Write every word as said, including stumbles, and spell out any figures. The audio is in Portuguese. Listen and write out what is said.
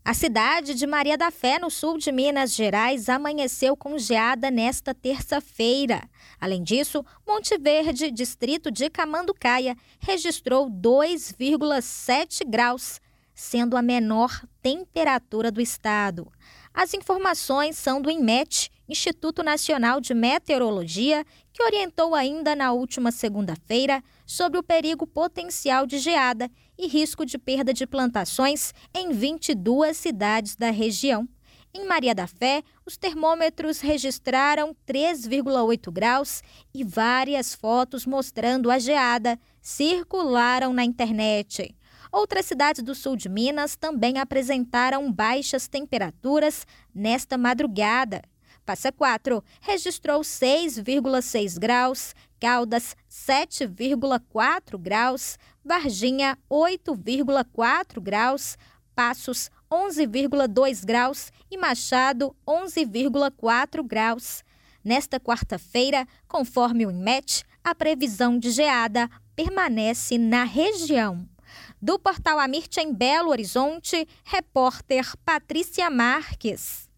A cidade de Maria da Fé, no sul de Minas Gerais, amanheceu com geada nesta terça-feira. Além disso, Monte Verde, distrito de Camanducaia, registrou dois vírgula sete graus, sendo a menor temperatura do estado. As informações são do INMET, Instituto Nacional de Meteorologia, que orientou ainda na última segunda-feira sobre o perigo potencial de geada e risco de perda de plantações em vinte e duas cidades da região. Em Maria da Fé, os termômetros registraram três vírgula oito graus e várias fotos mostrando a geada circularam na internet. Outras cidades do sul de Minas também apresentaram baixas temperaturas nesta madrugada. Passa Quatro registrou seis vírgula seis graus, Caldas sete vírgula quatro graus, Varginha oito vírgula quatro graus, Passos onze vírgula dois graus e Machado onze vírgula quatro graus. Nesta quarta-feira, conforme o INMET, a previsão de geada permanece na região. Do Portal Amirte em Belo Horizonte, repórter Patrícia Marques.